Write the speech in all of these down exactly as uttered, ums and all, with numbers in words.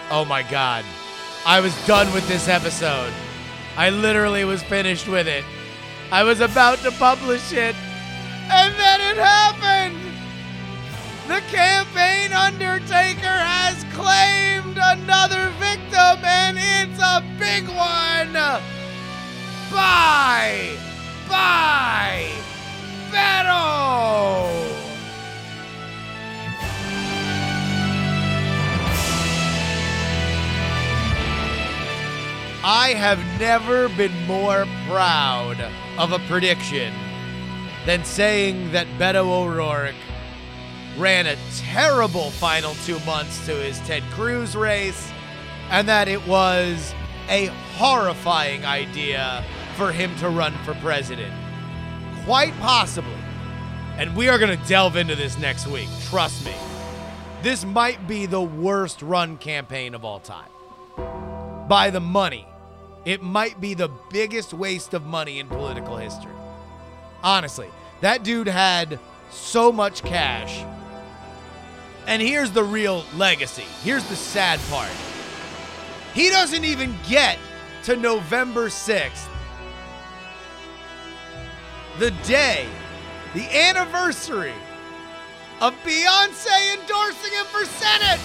Oh my God. I was done with this episode. I literally was finished with it. I was about to publish it, and then it happened! The campaign undertaker has claimed another victim, and it's a big one! Bye! Bye! Beto! I have never been more proud of a prediction than saying that Beto O'Rourke ran a terrible final two months to his Ted Cruz race, and that it was a horrifying idea for him to run for president. Quite possibly. And we are going to delve into this next week. Trust me. This might be the worst run campaign of all time. By the money. It might be the biggest waste of money in political history. Honestly, that dude had so much cash. And here's the real legacy. Here's the sad part. He doesn't even get to November sixth. The day, the anniversary of Beyonce endorsing him for Senate.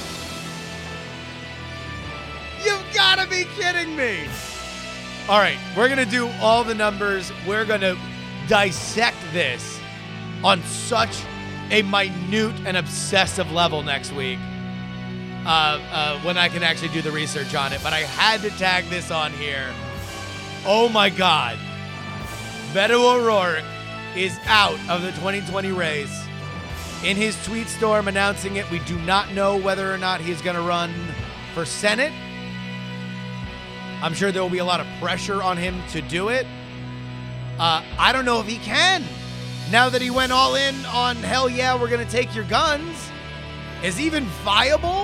You've got to be kidding me. All right, we're going to do all the numbers. We're going to dissect this on such a minute and obsessive level next week uh, uh, when I can actually do the research on it. But I had to tag this on here. Oh, my God. Beto O'Rourke is out of the twenty twenty race. In his tweet storm announcing it, we do not know whether or not he's going to run for Senate. I'm sure there will be a lot of pressure on him to do it. Uh, I don't know if he can. Now that he went all in on, hell yeah, we're going to take your guns. Is he even viable?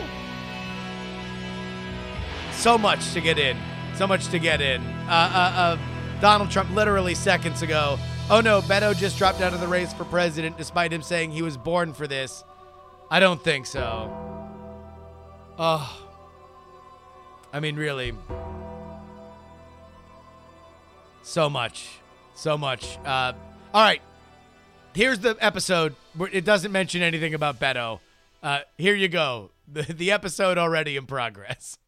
So much to get in. So much to get in. Uh, uh, uh, Donald Trump literally seconds ago. Oh no, Beto just dropped out of the race for president despite him saying he was born for this. I don't think so. Oh. I mean, really. So much. So much. Uh, all right. Here's the episode. It doesn't mention anything about Beto. Uh, here you go. The, the episode already in progress.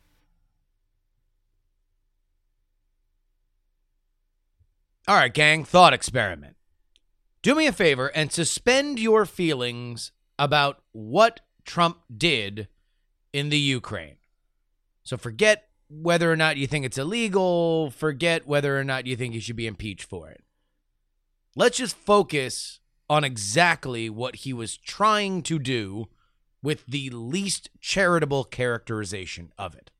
All right, gang. Thought experiment. Do me a favor and suspend your feelings about what Trump did in the Ukraine. So forget whether or not you think it's illegal. Forget whether or not you think he should be impeached for it. Let's just focus on exactly what he was trying to do with the least charitable characterization of it.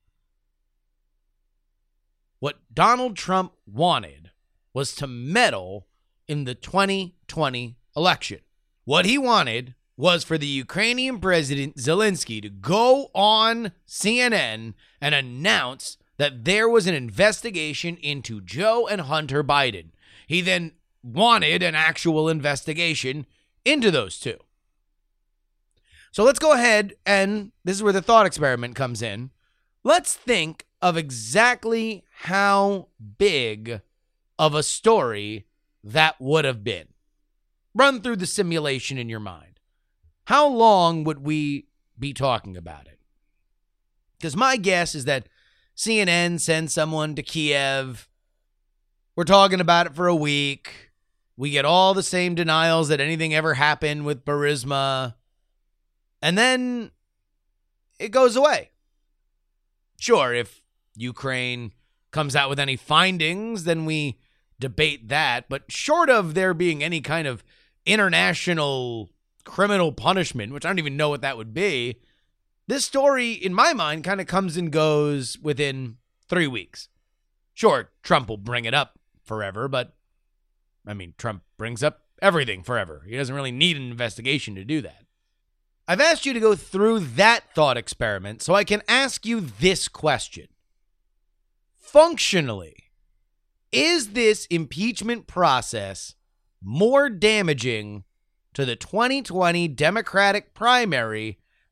What Donald Trump wanted was to meddle in the twenty twenty election. What he wanted was for the Ukrainian president Zelensky to go on C N N and announce that there was an investigation into Joe and Hunter Biden. He then wanted an actual investigation into those two. So let's go ahead, and this is where the thought experiment comes in. Let's think of exactly how big of a story that would have been. Run through the simulation in your mind. How long would we be talking about it? Because my guess is that C N N sends someone to Kiev. We're talking about it for a week. We get all the same denials that anything ever happened with Burisma. And then it goes away. Sure, if Ukraine comes out with any findings, then we debate that. But short of there being any kind of international criminal punishment, which I don't even know what that would be, this story, in my mind, kind of comes and goes within three weeks. Sure, Trump will bring it up forever, but, I mean, Trump brings up everything forever. He doesn't really need an investigation to do that. I've asked you to go through that thought experiment so I can ask you this question. Functionally, is this impeachment process more damaging to the twenty twenty Democratic primary than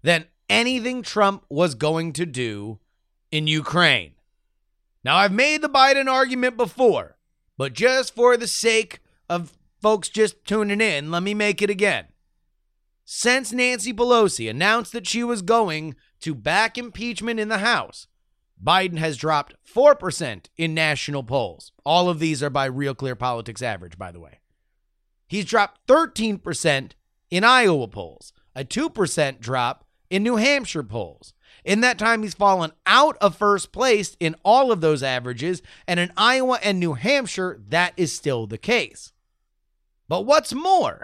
anything Trump was going to do in Ukraine. Now, I've made the Biden argument before, but just for the sake of folks just tuning in, let me make it again. Since Nancy Pelosi announced that she was going to back impeachment in the House, Biden has dropped four percent in national polls. All of these are by Real Clear Politics average, by the way. He's dropped thirteen percent in Iowa polls, a two percent drop in New Hampshire polls. In that time, he's fallen out of first place in all of those averages, and in Iowa and New Hampshire, that is still the case. But what's more,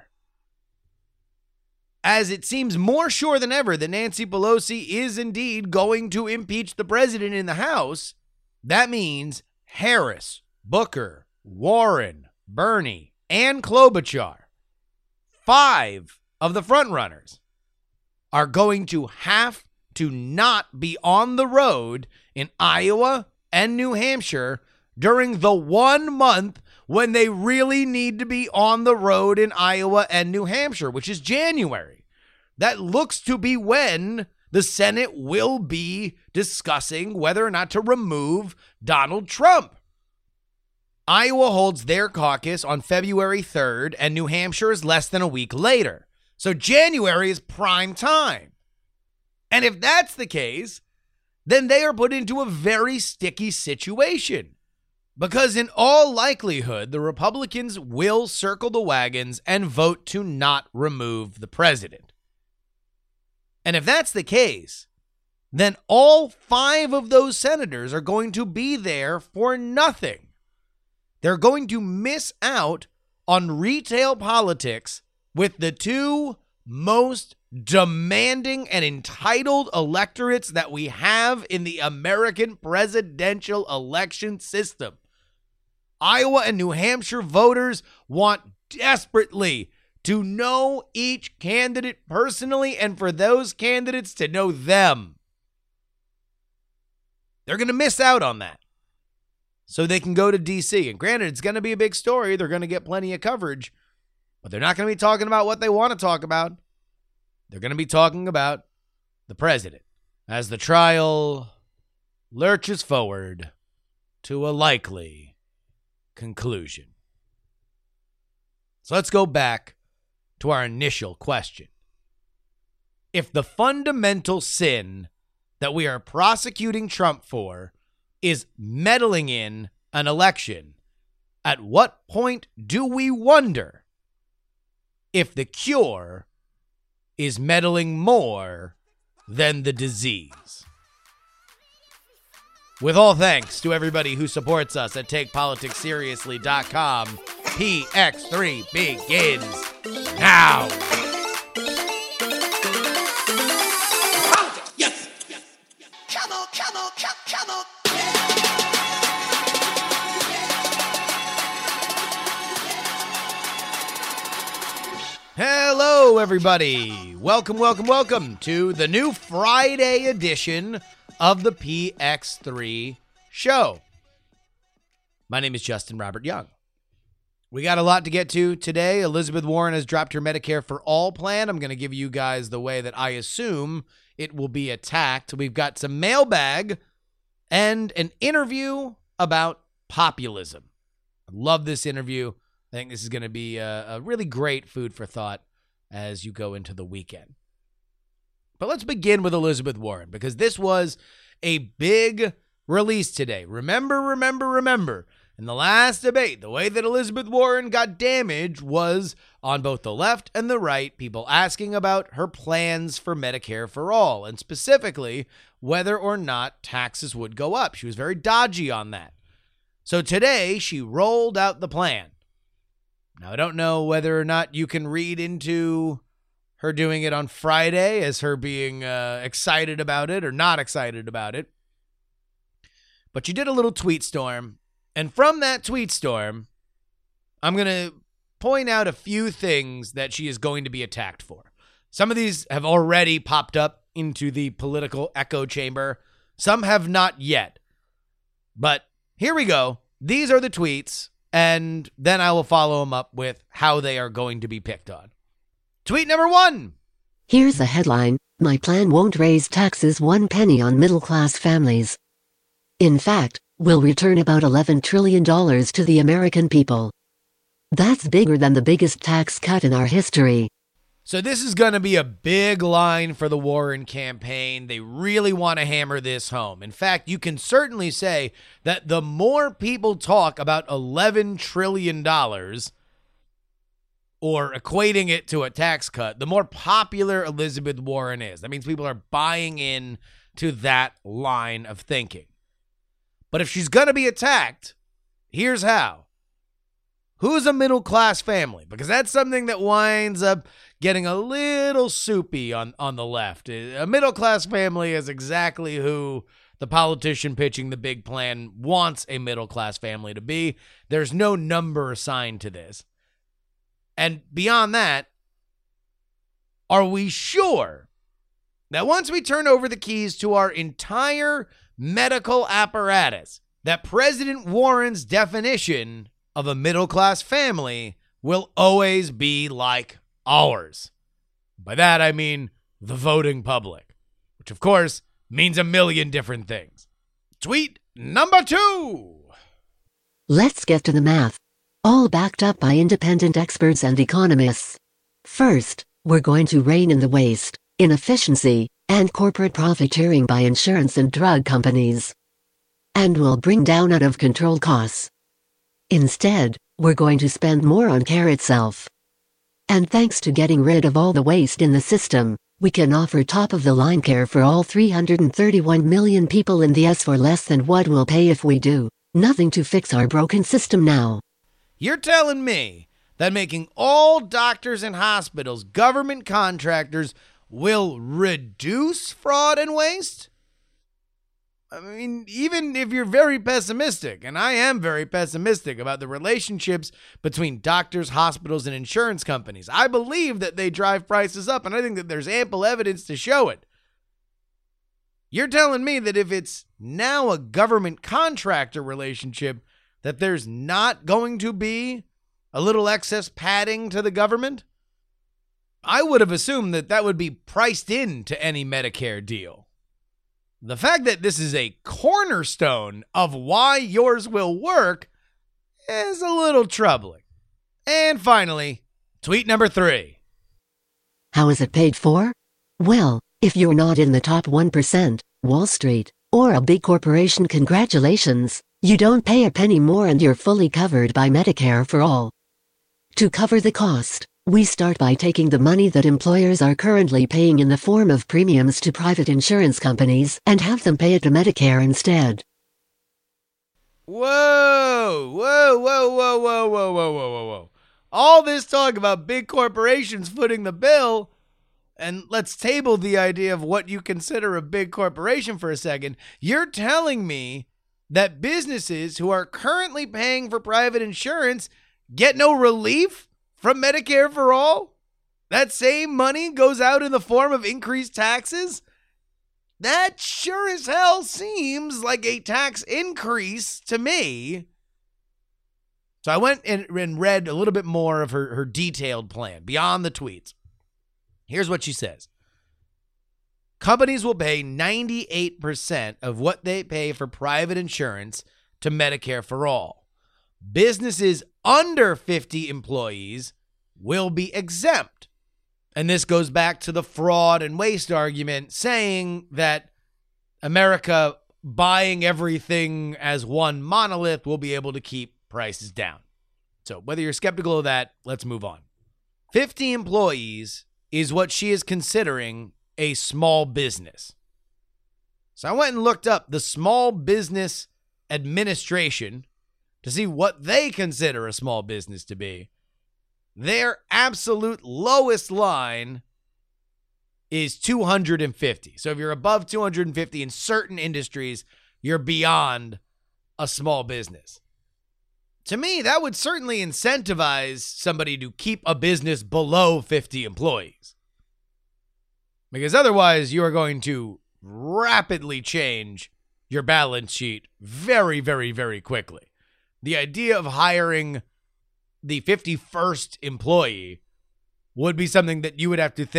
as it seems more sure than ever that Nancy Pelosi is indeed going to impeach the president in the House, that means Harris, Booker, Warren, Bernie, and Klobuchar, five of the frontrunners, are going to have to not be on the road in Iowa and New Hampshire during the one month when they really need to be on the road in Iowa and New Hampshire, which is January. That looks to be when the Senate will be discussing whether or not to remove Donald Trump. Iowa holds their caucus on February third, and New Hampshire is less than a week later. So January is prime time. And if that's the case, then they are put into a very sticky situation. Because in all likelihood, the Republicans will circle the wagons and vote to not remove the president. And if that's the case, then all five of those senators are going to be there for nothing. They're going to miss out on retail politics with the two most demanding and entitled electorates that we have in the American presidential election system. Iowa and New Hampshire voters want desperately to know each candidate personally, and for those candidates to know them. They're going to miss out on that. So they can go to D C. And granted, it's going to be a big story. They're going to get plenty of coverage. But they're not going to be talking about what they want to talk about. They're going to be talking about the president as the trial lurches forward to a likely conclusion. So let's go back to our initial question. If the fundamental sin that we are prosecuting Trump for is meddling in an election, at what point do we wonder if the cure is meddling more than the disease? With all thanks to everybody who supports us at take politics seriously dot com, P X three begins now. Yes. Come on, come on, come, come on. Hello, everybody. Welcome, welcome, welcome to the new Friday edition of the P X three show. My name is Justin Robert Young. We got a lot to get to today. Elizabeth Warren has dropped her Medicare for All plan. I'm going to give you guys the way that I assume it will be attacked. We've got some mailbag and an interview about populism. I love this interview. I think this is going to be a, a really great food for thought as you go into the weekend. But let's begin with Elizabeth Warren, because this was a big release today. Remember, remember, remember, in the last debate, the way that Elizabeth Warren got damaged was on both the left and the right, people asking about her plans for Medicare for All, and specifically whether or not taxes would go up. She was very dodgy on that. So today, she rolled out the plan. Now, I don't know whether or not you can read into her doing it on Friday as her being uh, excited about it or not excited about it. But she did a little tweet storm. And from that tweet storm, I'm going to point out a few things that she is going to be attacked for. Some of these have already popped up into the political echo chamber. Some have not yet. But here we go. These are the tweets. And then I will follow them up with how they are going to be picked on. Tweet number one. Here's a headline. My plan won't raise taxes one penny on middle-class families. In fact, we'll return about eleven trillion dollars to the American people. That's bigger than the biggest tax cut in our history. So this is going to be a big line for the Warren campaign. They really want to hammer this home. In fact, you can certainly say that the more people talk about eleven trillion dollars, or equating it to a tax cut, the more popular Elizabeth Warren is. That means people are buying in to that line of thinking. But if she's going to be attacked, here's how. Who's a middle-class family? Because that's something that winds up getting a little soupy on, on the left. A middle-class family is exactly who the politician pitching the big plan wants a middle-class family to be. There's no number assigned to this. And beyond that, are we sure that once we turn over the keys to our entire medical apparatus, that President Warren's definition of a middle-class family will always be like ours? By that, I mean the voting public, which, of course, means a million different things. Tweet number two. Let's get to the math. All backed up by independent experts and economists. First, we're going to rein in the waste, inefficiency, and corporate profiteering by insurance and drug companies. And we'll bring down out-of-control costs. Instead, we're going to spend more on care itself. And thanks to getting rid of all the waste in the system, we can offer top-of-the-line care for all three hundred thirty-one million people in the U S for less than what we'll pay if we do nothing to fix our broken system now. You're telling me that making all doctors and hospitals government contractors will reduce fraud and waste? I mean, even if you're very pessimistic, and I am very pessimistic about the relationships between doctors, hospitals, and insurance companies, I believe that they drive prices up, and I think that there's ample evidence to show it. You're telling me that if it's now a government contractor relationship, that there's not going to be a little excess padding to the government? I would have assumed that that would be priced into any Medicare deal. The fact that this is a cornerstone of why yours will work is a little troubling. And finally, tweet number three. How is it paid for? Well, if you're not in the top one percent, Wall Street, or a big corporation, congratulations. You don't pay a penny more and you're fully covered by Medicare for all. To cover the cost, we start by taking the money that employers are currently paying in the form of premiums to private insurance companies and have them pay it to Medicare instead. Whoa, whoa, whoa, whoa, whoa, whoa, whoa, whoa, whoa, whoa. All this talk about big corporations footing the bill, and let's table the idea of what you consider a big corporation for a second. You're telling me that businesses who are currently paying for private insurance get no relief from Medicare for all? That same money goes out in the form of increased taxes? That sure as hell seems like a tax increase to me. So I went and, and read a little bit more of her, her detailed plan beyond the tweets. Here's what she says. Companies will pay ninety-eight percent of what they pay for private insurance to Medicare for all. Businesses under fifty employees will be exempt. And this goes back to the fraud and waste argument, saying that America buying everything as one monolith will be able to keep prices down. So whether you're skeptical of that, let's move on. fifty employees is what she is considering a small business. So I went and looked up the Small Business Administration to see what they consider a small business to be. Their absolute lowest line is two hundred fifty. So if you're above two hundred fifty in certain industries, you're beyond a small business. To me, that would certainly incentivize somebody to keep a business below fifty employees. Because otherwise, you are going to rapidly change your balance sheet very, very, very quickly. The idea of hiring the fifty-first employee would be something that you would have to think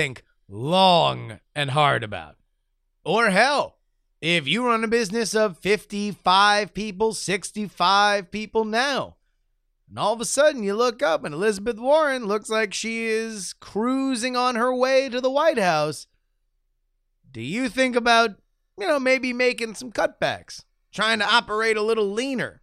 long and hard about. Or hell, if you run a business of fifty-five people, sixty-five people now, and all of a sudden you look up and Elizabeth Warren looks like she is cruising on her way to the White House, do you think about, you know, maybe making some cutbacks, trying to operate a little leaner?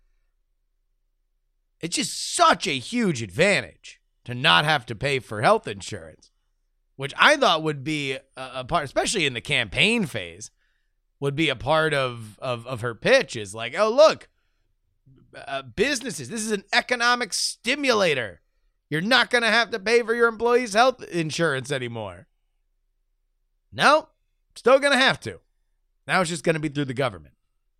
It's just such a huge advantage to not have to pay for health insurance, which I thought would be a, a part, especially in the campaign phase, would be a part of, of, of her pitch is like, oh, look, uh, businesses, this is an economic stimulator. You're not going to have to pay for your employees' health insurance anymore. No, still going to have to. Now it's just going to be through the government.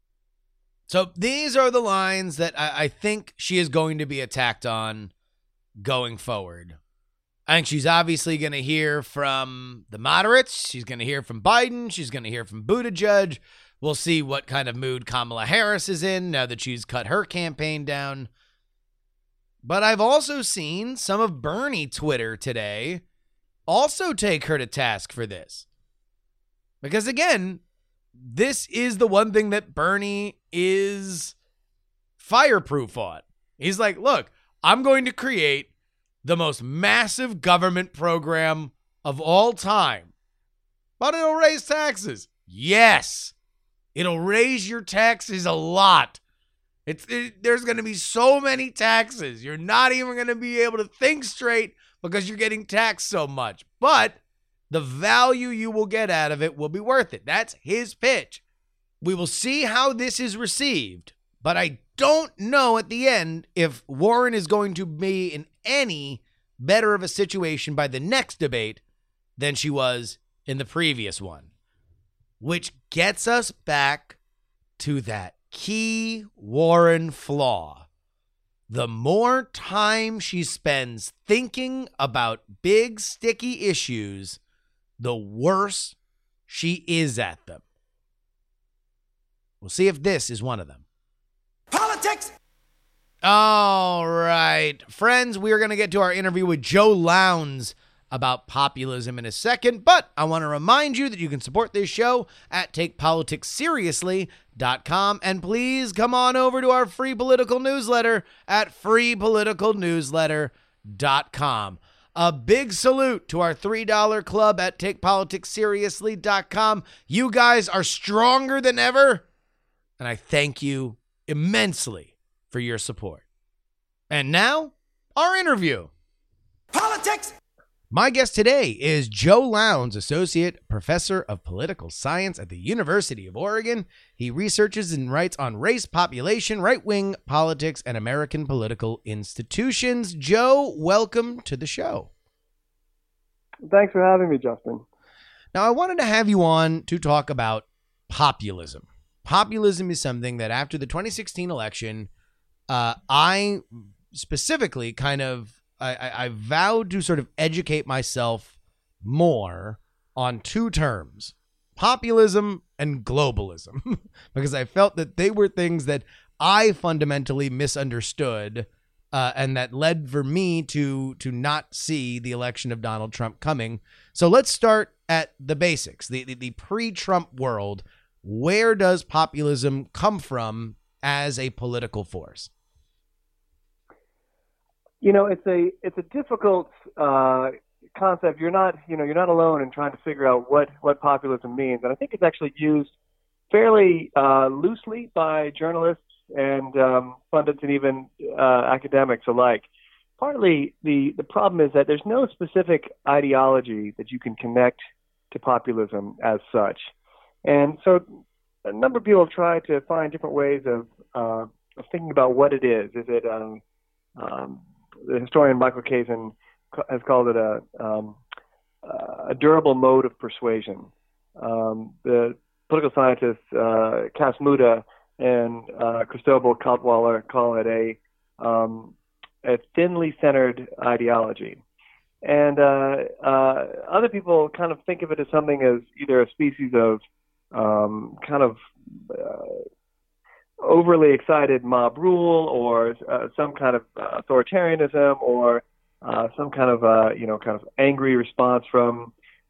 So these are the lines that I, I think she is going to be attacked on going forward. I think she's obviously going to hear from the moderates. She's going to hear from Biden. She's going to hear from Buttigieg. We'll see what kind of mood Kamala Harris is in now that she's cut her campaign down. But I've also seen some of Bernie Twitter today also take her to task for this. Because again, this is the one thing that Bernie is fireproof on. He's like, look, I'm going to create the most massive government program of all time, but it'll raise taxes. Yes, it'll raise your taxes a lot. It's it, there's going to be so many taxes. You're not even going to be able to think straight because you're getting taxed so much. But the value you will get out of it will be worth it. That's his pitch. We will see how this is received, but I don't know at the end if Warren is going to be in any better of a situation by the next debate than she was in the previous one, which gets us back to that key Warren flaw. The more time she spends thinking about big, sticky issues, the worse she is at them. We'll see if this is one of them. Politics! All right, friends, we are going to get to our interview with Joe Lowndes about populism in a second, but I want to remind you that you can support this show at take politics seriously dot com, and please come on over to our free political newsletter at free political newsletter dot com. A big salute to our three dollar club at take politics seriously dot com. You guys are stronger than ever, and I thank you immensely for your support. And now, our interview. Politics! My guest today is Joe Lowndes, Associate Professor of Political Science at the University of Oregon. He researches and writes on race, population, right-wing politics, and American political institutions. Joe, welcome to the show. Thanks for having me, Justin. Now, I wanted to have you on to talk about populism. Populism is something that after the twenty sixteen election, uh, I specifically kind of, I, I, I vowed to sort of educate myself more on two terms, populism and globalism, because I felt that they were things that I fundamentally misunderstood uh, and that led for me to to not see the election of Donald Trump coming. So let's start at the basics, the, the, the pre-Trump world. Where does populism come from as a political force? You know, it's a it's a difficult uh, concept. You're not you know you're not alone in trying to figure out what, what populism means, and I think it's actually used fairly uh, loosely by journalists and um, pundits and even uh, academics alike. Partly the the problem is that there's no specific ideology that you can connect to populism as such. And so a number of people have tried to find different ways of, uh, of thinking about what it is. Is it, um, um, the historian Michael Kazin has called it a, um, a durable mode of persuasion. Um, the political scientists uh, Cass Muda and uh, Cristobal Kaltwaller call it a, um, a thinly centered ideology. And uh, uh, other people kind of think of it as something as either a species of Um, kind of uh, overly excited mob rule, or uh, some kind of uh, authoritarianism, or uh, some kind of uh, you know kind of angry response from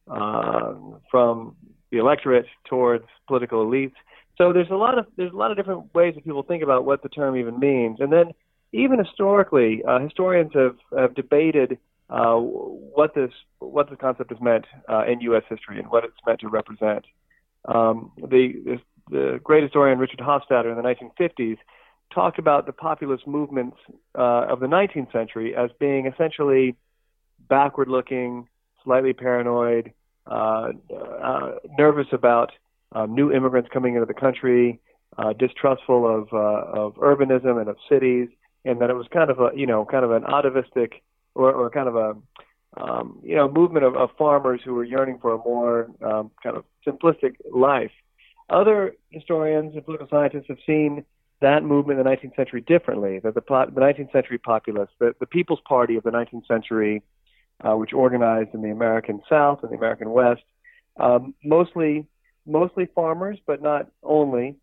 uh, from the electorate towards political elites. So there's a lot of there's a lot of different ways that people think about what the term even means. And then even historically, uh, historians have, have debated uh, what this what this concept has meant uh, in U S history and what it's meant to represent. Um, the the great historian Richard Hofstadter in the nineteen fifties talked about the populist movements uh, of the nineteenth century as being essentially backward-looking, slightly paranoid, uh, uh, nervous about um, new immigrants coming into the country, uh, distrustful of uh, of urbanism and of cities, and that it was kind of a you know kind of an atavistic or, or kind of a um, you know movement of, of farmers who were yearning for a more um, kind of simplistic life. Other historians and political scientists have seen that movement in the nineteenth century differently. That the, the nineteenth century populists, the, the People's Party of the nineteenth century, uh, which organized in the American South and the American West, um, mostly mostly farmers, but not only,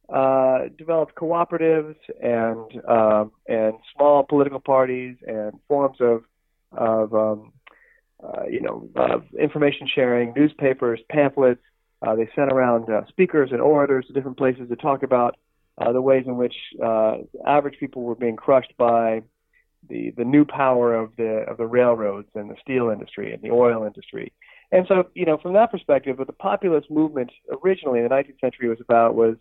uh, developed cooperatives and uh, and small political parties and forms of of um, uh, you know of information sharing, newspapers, pamphlets. Uh, they sent around uh, speakers and orators to different places to talk about uh, the ways in which uh, average people were being crushed by the the new power of the of the railroads and the steel industry and the oil industry. And so, you know, from that perspective, what the populist movement originally in the nineteenth century was about was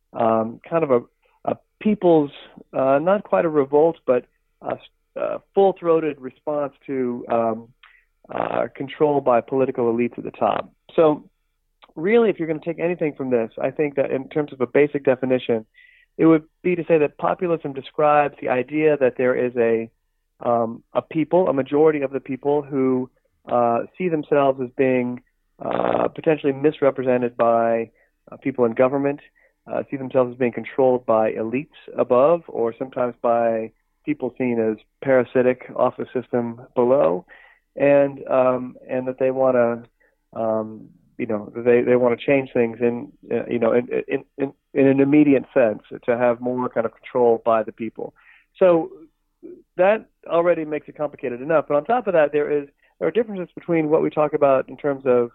um, kind of a, a people's, uh, not quite a revolt, but a, a full-throated response to um, uh, control by political elites at the top. So really, if you're going to take anything from this, I think that in terms of a basic definition, it would be to say that populism describes the idea that there is a um, a people, a majority of the people who uh, see themselves as being uh, potentially misrepresented by uh, people in government, uh, see themselves as being controlled by elites above, or sometimes by people seen as parasitic off the system below, and um, and that they want to um, you know, they, they want to change things in, uh, you know, in, in, in, in an immediate sense to have more kind of control by the people. So that already makes it complicated enough. But on top of that, there is there are differences between what we talk about in terms of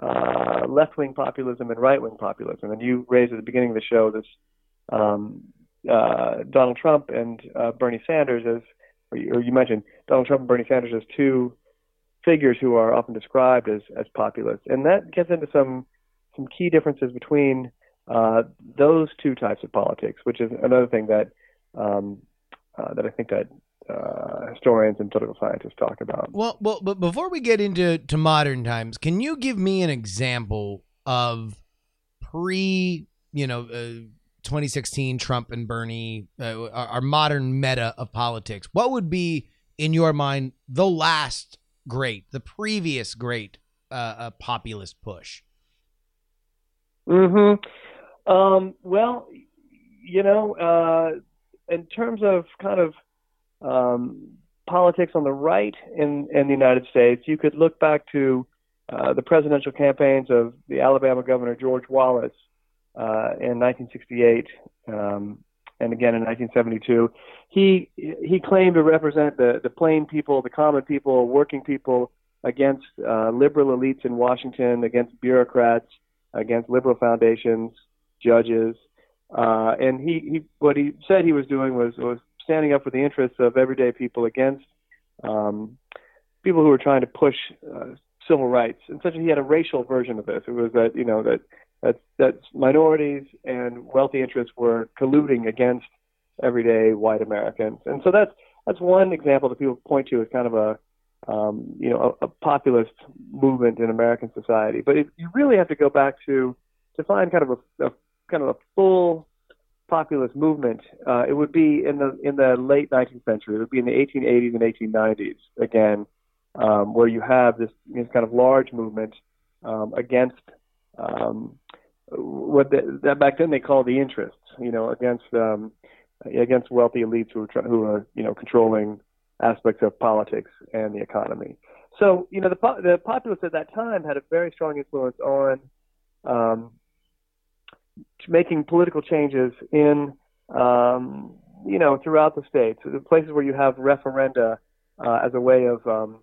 uh, left-wing populism and right-wing populism. And you raised at the beginning of the show this um, uh, Donald Trump and uh, Bernie Sanders as, or you, or you mentioned Donald Trump and Bernie Sanders as two figures who are often described as, as populists. And that gets into some some key differences between uh, those two types of politics, which is another thing that um, uh, that I think that uh, historians and political scientists talk about. Well, well, but before we get into to modern times, can you give me an example of pre, you know, uh, twenty sixteen Trump and Bernie, uh, our, our modern meta of politics? What would be, in your mind, the last great, the previous great uh, uh, populist push? Mm-hmm. Um, well, you know, uh, in terms of kind of um, politics on the right in, in the United States, you could look back to uh, the presidential campaigns of the Alabama governor George Wallace uh, in nineteen sixty-eight um, and again in nineteen seventy-two. He he claimed to represent the, the plain people, the common people, working people against uh, liberal elites in Washington, against bureaucrats, against liberal foundations, judges, uh, and he, he what he said he was doing was was standing up for the interests of everyday people against um, people who were trying to push uh, civil rights. And such he had a racial version of this. It was that you know that that that minorities and wealthy interests were colluding against everyday white Americans. And so that's that's one example that people point to as kind of a um, you know a, a populist movement in American society. But it, you really have to go back to to find kind of a, a kind of a full populist movement. Uh, it would be in the in the late nineteenth century. It would be in the eighteen eighties and eighteen nineties again, um, where you have this, this kind of large movement um, against um, what the, that back then they called the interests. You know, against um, against wealthy elites who were try, who were you know controlling aspects of politics and the economy. So you know the the populists at that time had a very strong influence on um, making political changes in um, you know throughout the states, the places where you have referenda uh, as a way of um,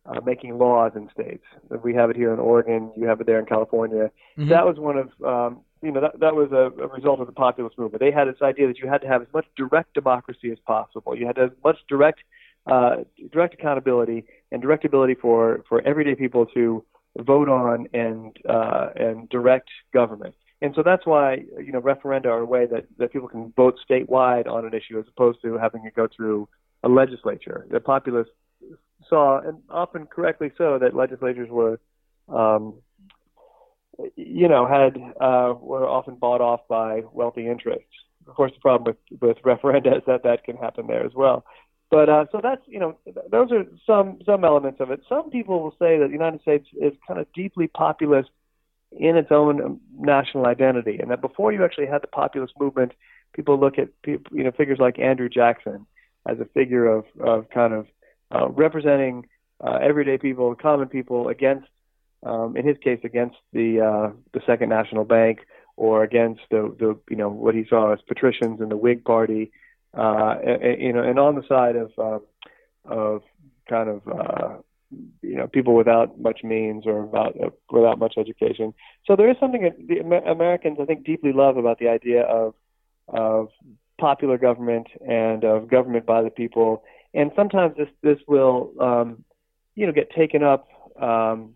uh, making laws in states. We have it here in Oregon. You have it there in California. Mm-hmm. That was one of, um, you know, that, that was a, a result of the populist movement. They had this idea that you had to have as much direct democracy as possible. You had to have as much direct, uh, direct accountability and direct ability for, for everyday people to vote on and uh, and direct government. And so that's why, you know, referenda are a way that, that people can vote statewide on an issue as opposed to having it go through a legislature. The populists saw, and often correctly so, that legislatures were, um, you know, had uh, were often bought off by wealthy interests. Of course, the problem with, with referenda is that that can happen there as well. But uh, so that's, you know, those are some some elements of it. Some people will say that the United States is kind of deeply populist in its own national identity, and that before you actually had the populist movement, people look at people, you know, figures like Andrew Jackson as a figure of, of kind of uh, representing uh, everyday people, common people against, um, in his case, against the uh, the Second National Bank, or against the, the you know what he saw as patricians in the Whig Party, uh, and, you know, and on the side of uh, of kind of uh, you know, people without much means or without, uh, without much education. So there is something that the Americans, I think, deeply love about the idea of of popular government and of government by the people. And sometimes this this will, um, you know, get taken up um,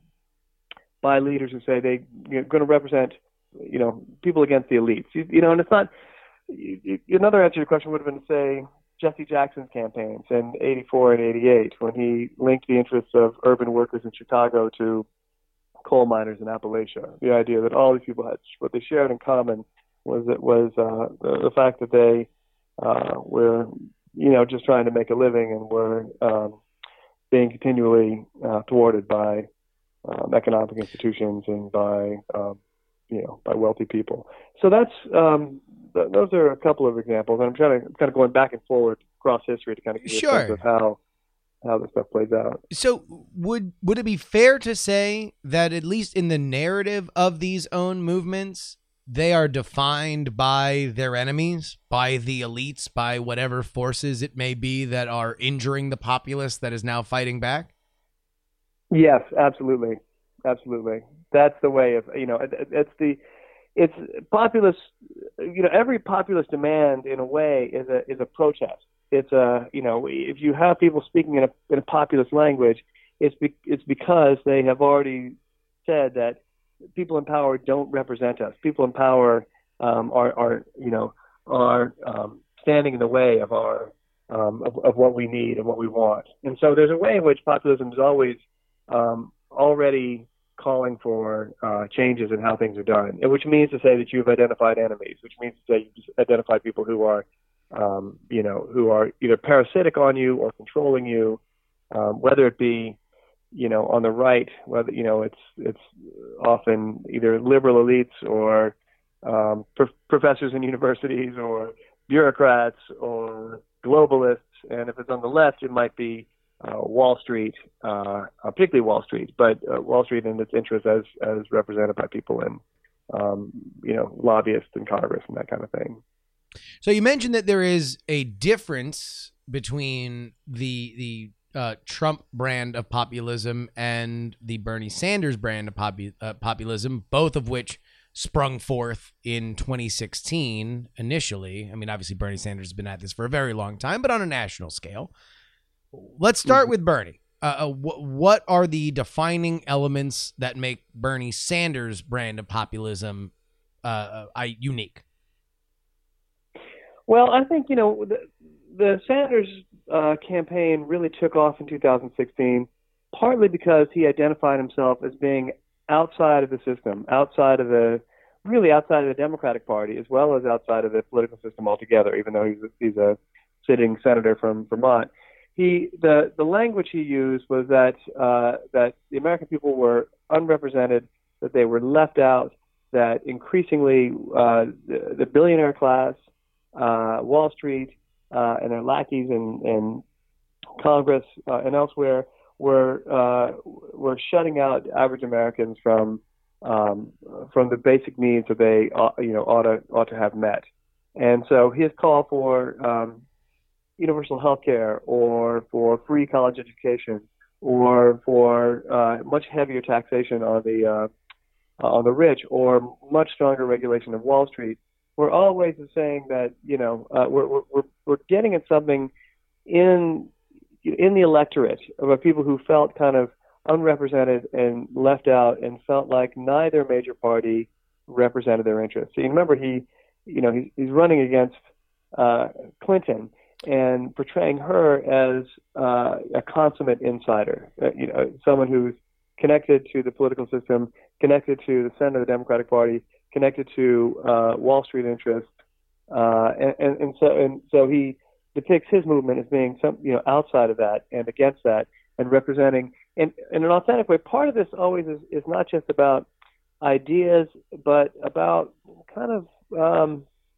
by leaders who say they're going to represent, you know, people against the elites. You, you know, and it's not. You, you, another answer to your question would have been to say Jesse Jackson's campaigns in eighty-four and eighty-eight, when he linked the interests of urban workers in Chicago to coal miners in Appalachia. The idea that all these people had, what they shared in common was it was uh, the, the fact that they uh, were, you know, just trying to make a living and were um, being continually uh, thwarted by um, economic institutions and by, um, you know, by wealthy people. So that's um, th- those are a couple of examples. And I'm trying to kind of going back and forward across history to kind of give you Sure. a sense of how how this stuff plays out. So would would it be fair to say that at least in the narrative of these own movements, they are defined by their enemies, by the elites, by whatever forces it may be that are injuring the populace that is now fighting back? Yes, absolutely. Absolutely. That's the way of, you know, it, it's the, it's populist, you know, every populist demand in a way is a, is a protest. It's a, you know, if you have people speaking in a, in a populist language, it's be, it's because they have already said that people in power don't represent us. People in power um, are, are, you know, are um, standing in the way of our, um, of, of what we need and what we want. And so there's a way in which populism is always um, already calling for uh, changes in how things are done, which means to say that you've identified enemies, which means to say you've identified people who are, um, you know, who are either parasitic on you or controlling you, um, whether it be, you know, on the right, whether, you know, it's it's often either liberal elites or um, pro- professors in universities or bureaucrats or globalists, and if it's on the left, it might be uh, Wall Street, uh, particularly Wall Street, but uh, Wall Street and its interests as as represented by people in, um, you know, lobbyists in Congress and that kind of thing. So you mentioned that there is a difference between the the uh, Trump brand of populism and the Bernie Sanders brand of popu- uh, populism, both of which sprung forth in twenty sixteen initially. I mean, obviously Bernie Sanders has been at this for a very long time, but on a national scale. Let's start mm-hmm. with Bernie. Uh, uh, wh- what are the defining elements that make Bernie Sanders' brand of populism uh, uh, unique? Well, I think, you know, the, the Sanders uh, campaign really took off in two thousand sixteen, partly because he identified himself as being outside of the system, outside of the, really outside of the Democratic Party, as well as outside of the political system altogether, even though he's a, he's a sitting senator from Vermont. He, the, the language he used was that uh, that the American people were unrepresented, that they were left out, that increasingly uh, the, the billionaire class, uh, Wall Street, uh, and their lackeys in, in Congress uh, and elsewhere were uh, were shutting out average Americans from um, from the basic needs that they ought, you know ought to ought to have met. And so his call for um, universal health care or for free college education or for uh, much heavier taxation on the uh, on the rich, or much stronger regulation of Wall Street, we're all ways of saying that, you know, uh, we're, we're we're getting at something in in the electorate of people who felt kind of unrepresented and left out, and felt like neither major party represented their interests. So you remember he, you know, he's, he's running against uh, Clinton and portraying her as uh, a consummate insider, uh, you know, someone who's connected to the political system, connected to the center of the Democratic Party, connected to uh, Wall Street interests, uh, and, and, and so and so he depicts his movement as being some, you know, outside of that and against that, and representing in, in an authentic way. Part of this always is, is not just about ideas, but about kind of um,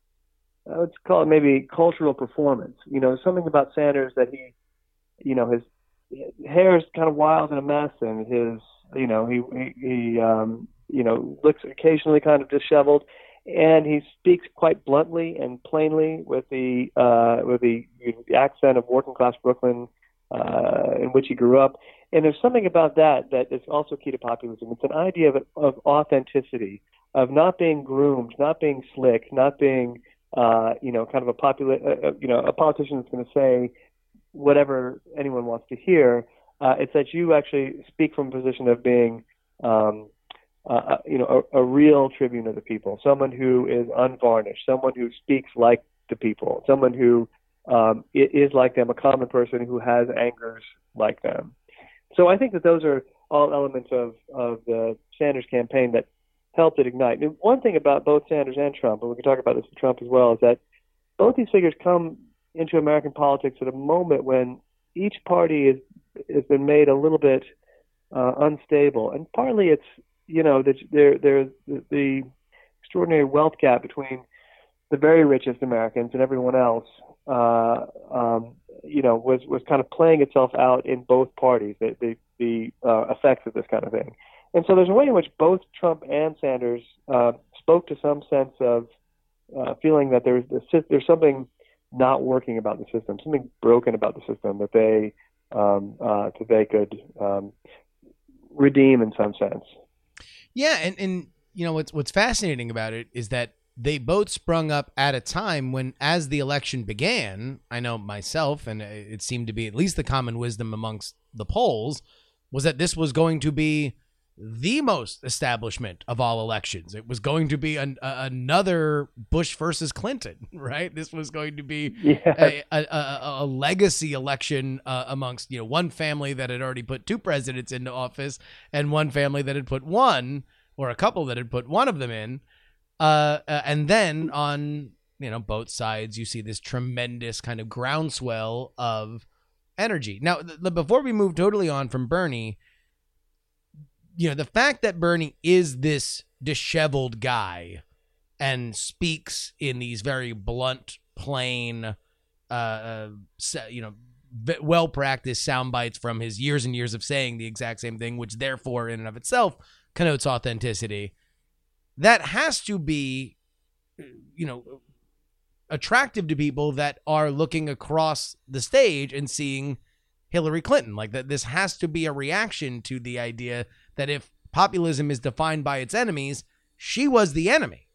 I would call it maybe cultural performance. You know, something about Sanders that he, you know, his hair is kind of wild and a mess, and his, you know, he he, he um, you know, looks occasionally kind of disheveled, and he speaks quite bluntly and plainly with the uh, with the, you know, the accent of working class Brooklyn uh, in which he grew up. And there's something about that that is also key to populism. It's an idea of of authenticity, of not being groomed, not being slick, not being uh, you know, kind of a popular, uh, you know, a politician that's going to say whatever anyone wants to hear. Uh, it's that you actually speak from a position of being, um, uh, you know, a, a real tribune of the people, someone who is unvarnished, someone who speaks like the people, someone who um, is like them, a common person who has angers like them. So I think that those are all elements of, of the Sanders campaign that helped it ignite. And one thing about both Sanders and Trump, and we can talk about this with Trump as well, is that both these figures come into American politics at a moment when each party is, has been made a little bit uh, unstable. And partly it's, you know, that there, there's the, the extraordinary wealth gap between the very richest Americans and everyone else, uh, um, you know, was, was kind of playing itself out in both parties, the, the, the uh, effects of this kind of thing. And so there's a way in which both Trump and Sanders uh, spoke to some sense of uh, feeling that there's there's something not working about the system, something broken about the system that they um, uh, that they could um, redeem in some sense. Yeah, and, and you know what's what's fascinating about it is that they both sprung up at a time when, as the election began, I know myself, and it seemed to be at least the common wisdom amongst the polls, was that this was going to be the most establishment of all elections. It was going to be an, a, another Bush versus Clinton, right? This was going to be yeah. a, a, a legacy election uh, amongst, you know, one family that had already put two presidents into office and one family that had put one, or a couple that had put one of them in. Uh, uh, and then on, you know, both sides, you see this tremendous kind of groundswell of energy. Now, th- th- before we move totally on from Bernie, you know, the fact that Bernie is this disheveled guy and speaks in these very blunt, plain, uh, you know, well-practiced sound bites from his years and years of saying the exact same thing, which therefore in and of itself connotes authenticity, that has to be, you know, attractive to people that are looking across the stage and seeing Hillary Clinton. Like that, this has to be a reaction to the idea that if populism is defined by its enemies, she was the enemy.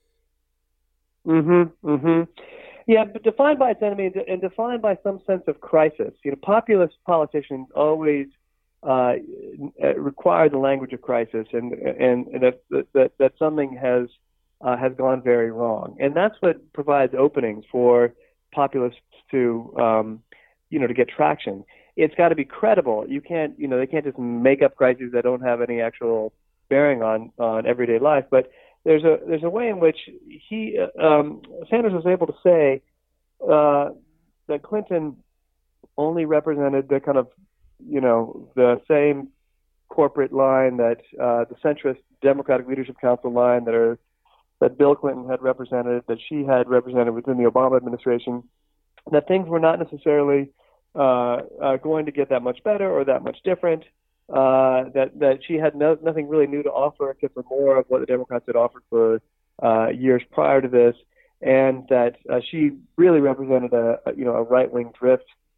Mm-hmm. Mm-hmm. Yeah, but defined by its enemy and defined by some sense of crisis. You know, populist politicians always uh, require the language of crisis, and and, and that, that that something has uh, has gone very wrong, and that's what provides openings for populists to um, you know to get traction. It's got to be credible. You can't, you know, they can't just make up crises that don't have any actual bearing on, on everyday life. But there's a there's a way in which he um, Sanders was able to say uh, that Clinton only represented the kind of, you know, the same corporate line that uh, the centrist Democratic Leadership Council line that are that Bill Clinton had represented, that she had represented within the Obama administration. That things were not necessarily Uh, uh, going to get that much better or that much different, uh, that that she had no, nothing really new to offer except for more of what the Democrats had offered for uh, years prior to this, and that uh, she really represented a, a you know a right-wing drift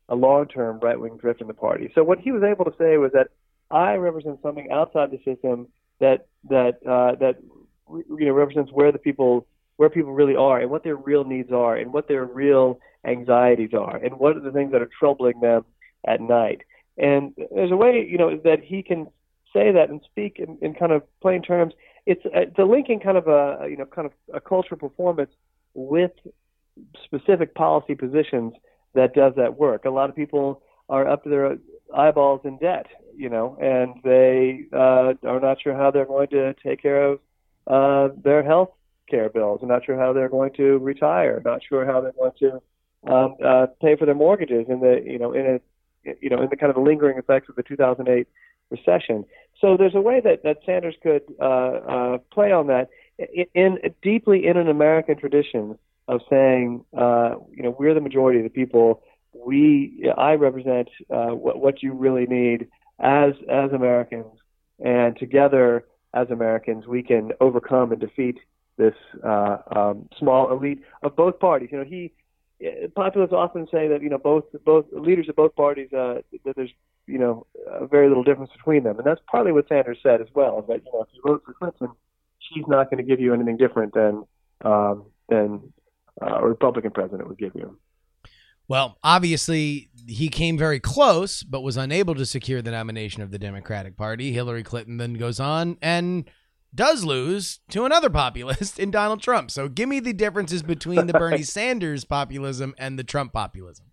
a long-term right-wing drift in the party. So what he was able to say was that I represent something outside the system that that uh, that you know represents where the people where people really are and what their real needs are and what their real anxieties are and what are the things that are troubling them at night. And there's a way, you know, that he can say that and speak in, in kind of plain terms. It's it's a linking kind of a you know kind of a cultural performance with specific policy positions that does that work. A lot of people are up to their eyeballs in debt, you know, and they uh, are not sure how they're going to take care of uh, their health care bills. I'm not sure how they're going to retire. Not sure how they're going to um, uh, pay for their mortgages in the you know in a you know in the kind of the lingering effects of the two thousand eight recession. So there's a way that, that Sanders could uh, uh, play on that in, in deeply in an American tradition of saying, uh, you know, we're the majority of the people. We, I represent uh, what, what you really need as as Americans, and together as Americans, we can overcome and defeat this uh, um, small elite of both parties. You know, he populists often say that you know both both leaders of both parties uh, that there's you know uh, very little difference between them, and that's partly what Sanders said as well. That you know if you vote for Clinton, she's not going to give you anything different than um, than uh, a Republican president would give you. Well, obviously, he came very close, but was unable to secure the nomination of the Democratic Party. Hillary Clinton then goes on and does lose to another populist in Donald Trump. So give me the differences between the Bernie Sanders populism and the Trump populism.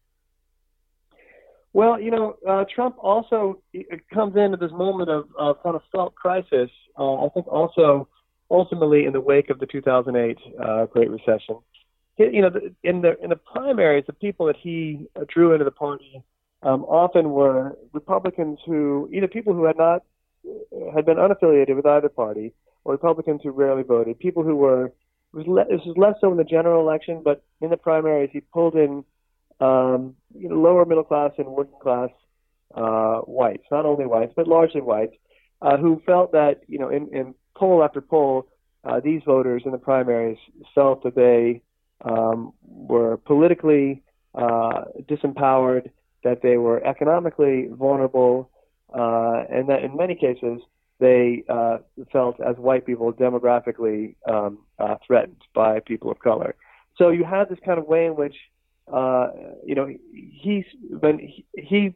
Well, you know, uh, Trump also comes into this moment of, of kind of felt crisis, uh, I think also ultimately in the wake of the two thousand eight uh, Great Recession. You know, in the in the primaries, the people that he drew into the party um, often were Republicans who, either people who had not had been unaffiliated with either party, or Republicans who rarely voted. People who were it was le- this was less so in the general election, but in the primaries, he pulled in um, you know, lower middle class and working class uh, whites, not only whites but largely whites, uh, who felt that you know in, in poll after poll, uh, these voters in the primaries felt that they Um, were politically uh, disempowered, that they were economically vulnerable, uh, and that in many cases they uh, felt as white people demographically um, uh, threatened by people of color. So you had this kind of way in which, uh, you know, he's when he, he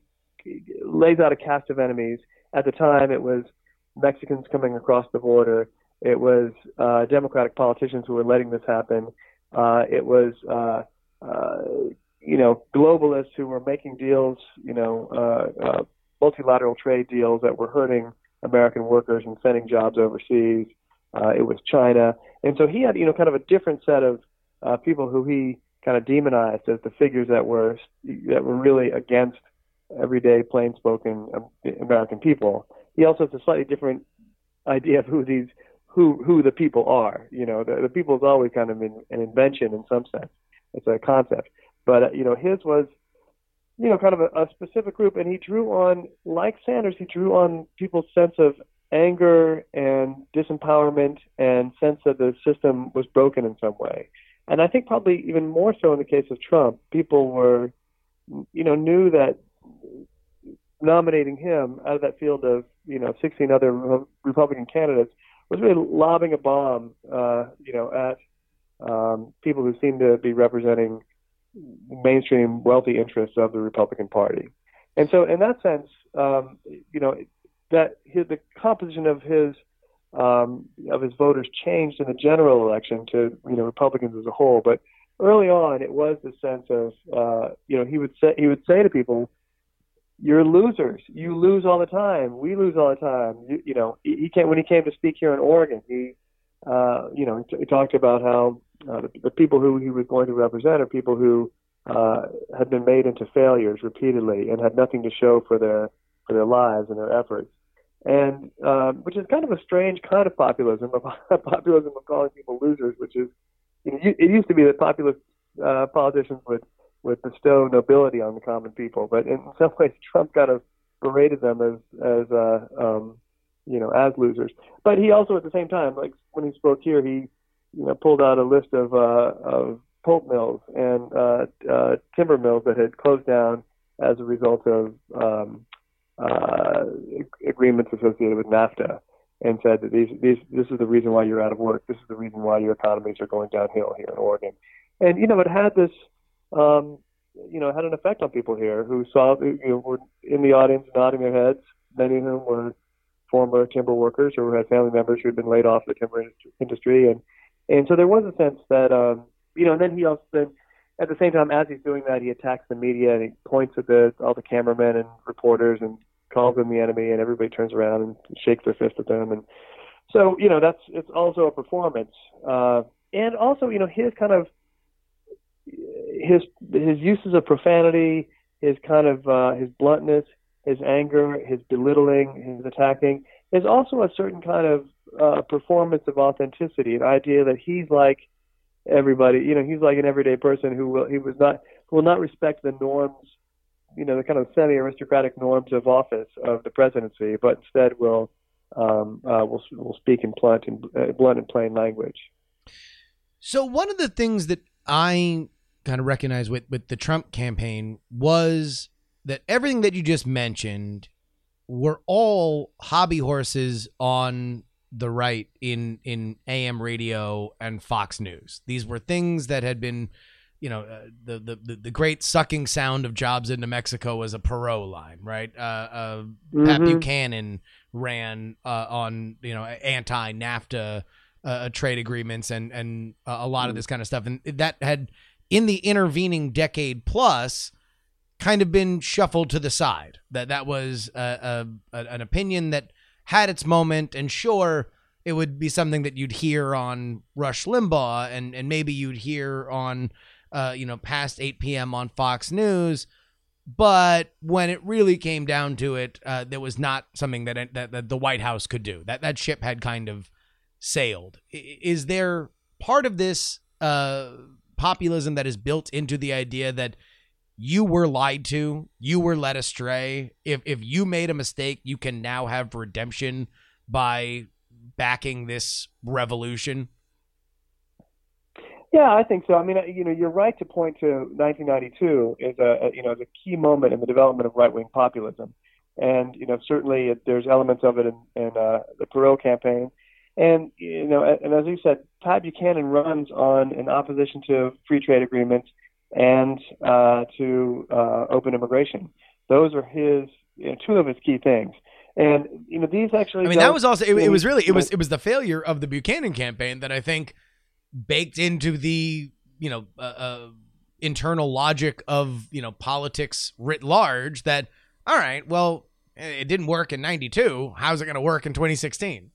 lays out a cast of enemies. At the time, it was Mexicans coming across the border. It was uh, Democratic politicians who were letting this happen. Uh, it was, uh, uh, you know, globalists who were making deals, you know, uh, uh, multilateral trade deals that were hurting American workers and sending jobs overseas. Uh, it was China. And so he had, you know, kind of a different set of uh, people who he kind of demonized as the figures that were that were really against everyday, plain-spoken American people. He also has a slightly different idea of who these who who the people are. You know, the, the people is always kind of an, an invention in some sense. It's a concept. But, uh, you know, his was, you know, kind of a, a specific group, and he drew on, like Sanders, he drew on people's sense of anger and disempowerment and sense that the system was broken in some way. And I think probably even more so in the case of Trump, people were, you know, knew that nominating him out of that field of, you know, sixteen other Republican candidates was really lobbing a bomb, uh, you know, at um, people who seem to be representing mainstream wealthy interests of the Republican Party. And so in that sense, um, you know, that his, the composition of his um, of his voters changed in the general election to, you know, Republicans as a whole. But early on, it was the sense of, uh, you know, he would say he would say to people, "You're losers. You lose all the time. We lose all the time." You, you know, he, he came when he came to speak here in Oregon. He, uh, you know, he, he talked about how uh, the, the people who he was going to represent are people who uh, had been made into failures repeatedly and had nothing to show for their for their lives and their efforts. And um, which is kind of a strange kind of populism, a populism of calling people losers, which is, you know, it used to be that populist uh, politicians would. would bestow nobility on the common people, but in some ways Trump kind of berated them as as uh, um, you know as losers. But he also at the same time, like when he spoke here, he you know pulled out a list of uh, of pulp mills and uh, uh, timber mills that had closed down as a result of um, uh, agreements associated with NAFTA, and said that these, these, this is the reason why you're out of work. This is the reason why your economies are going downhill here in Oregon. And, you know, it had this, um, you know, it had an effect on people here who saw, you know, were in the audience nodding their heads. Many of whom were former timber workers or had family members who had been laid off the timber industry. And, and so there was a sense that, um, you know, and then he also, then at the same time, as he's doing that, he attacks the media and he points at the, all the cameramen and reporters and calls them the enemy, and everybody turns around and shakes their fist at them. And so, you know, that's, it's also a performance. Uh, and also, you know, his kind of, his, his uses of profanity, his kind of, uh, his bluntness, his anger, his belittling, his attacking, is also a certain kind of uh, performance of authenticity, an idea that he's like everybody, you know, he's like an everyday person who will, he was not, who will not respect the norms, you know, the kind of semi-aristocratic norms of office of the presidency, but instead will um, uh, will will speak in blunt and uh, blunt and plain language. So one of the things that I kind of recognize with with the Trump campaign was that everything that you just mentioned were all hobby horses on the right in in A M radio and Fox News. These were things that had been, you know, uh, the, the the great sucking sound of jobs into Mexico was a Perot line, right? Uh, uh, mm-hmm. Pat Buchanan ran uh, on, you know, anti-NAFTA uh, trade agreements and and uh, a lot mm-hmm. of this kind of stuff, and that had in the intervening decade plus kind of been shuffled to the side. That that was a, a, an opinion that had its moment, and sure, it would be something that you'd hear on Rush Limbaugh, and and maybe you'd hear on uh, you know, past eight p.m. on Fox News. But when it really came down to it, uh, there was not something that, that that the White House could do. That that ship had kind of sailed. Is there part of this uh, populism that is built into the idea that you were lied to, you were led astray? If if you made a mistake, you can now have redemption by backing this revolution? Yeah, I think so. I mean, you know, you're right to point to nineteen ninety-two as a, you know, as a key moment in the development of right-wing populism, and you know, certainly it, there's elements of it in, in uh, the Perot campaign, and you know, and as you said, Pat Buchanan runs on in opposition to free trade agreements and uh, to uh, open immigration. Those are his, you know, two of his key things. And you know, these actually. I mean, that was also it, it was really it was it was the failure of the Buchanan campaign that I think baked into the, you know, uh, uh, internal logic of, you know, politics writ large that, all right, well, it didn't work in ninety-two. How's it going to work in twenty sixteen?